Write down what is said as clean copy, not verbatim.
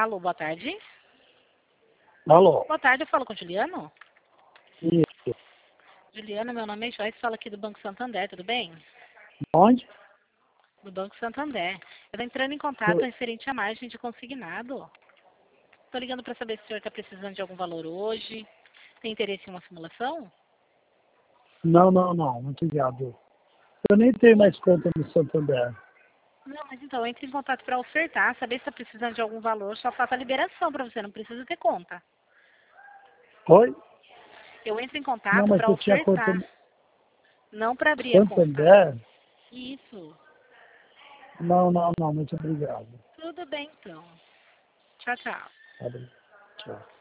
Alô, boa tarde. Alô? Boa tarde, eu falo com o Juliano. Isso. Juliano, meu nome é Joyce, falo aqui do Banco Santander, tudo bem? Onde? Do Banco Santander. Eu tô entrando em contato referente à margem de consignado. Tô ligando para saber se o senhor está precisando de algum valor hoje. Tem interesse em uma simulação? Não, muito obrigado. Eu nem tenho mais conta no Santander. Não, mas então, entre em contato para ofertar, saber se está precisando de algum valor, só falta a liberação para você, não precisa ter conta. Oi? Eu entro em Não, contato mas para você tinha conta ofertar, no não para abrir a conta. Santander? Isso. Não, muito obrigado. Tudo bem, então. Tchau, tchau. Tá bem. Tchau.